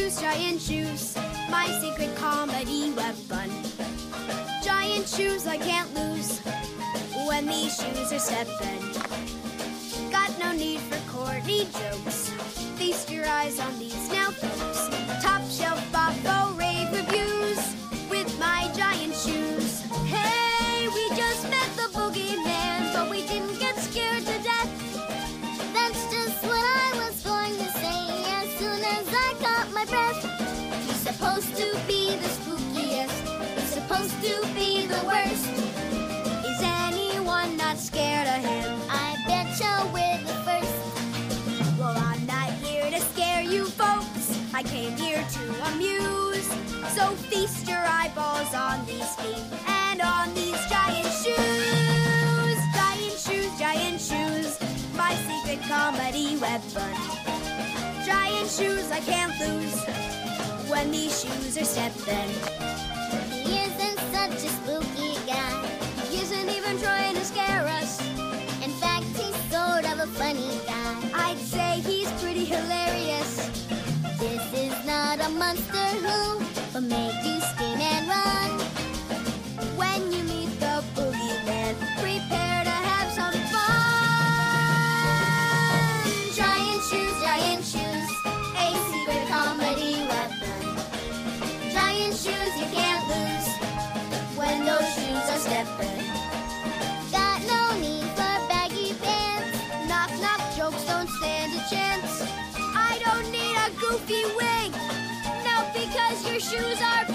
giant shoes, my secret comedy weapon. Giant shoes I can't lose when these shoes are stepping. Got no need for corny jokes, feast your eyes on these now folks. Top shelf Bobo rave reviews with my giant shoes. Hey, we just met the boogeyman, but we didn't get scared to death. That's just what I was going to say as soon as I caught my breath. He's supposed to be the spookiest, he's supposed to be the worst. Is anyone not scared of him? I betcha we're the first. Well, I'm not here to scare you folks, I came here to amuse. So feast your eyeballs on these feet and on these giant shoes. Giant shoes, giant shoes, my secret comedy weapon. Giant shoes I can't lose when these shoes are stepping. He isn't such a spooky guy. He isn't even trying to scare us. In fact, he's sort of a funny guy. I'd say he's pretty hilarious. This is not a monster who will make you scream and run. When you meet the boogeyman, prepare to have some fun. Giant shoes, a secret comedy weapon. Giant shoes you can't lose when those shoes are stepping. got no need for baggy pants. Knock knock jokes don't stand a chance. I don't need a goofy wig, no, because your shoes are